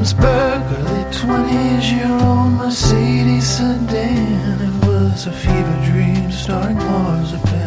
Williamsburg, early 20s-year-old Mercedes sedan. It was a fever dream starring Mars.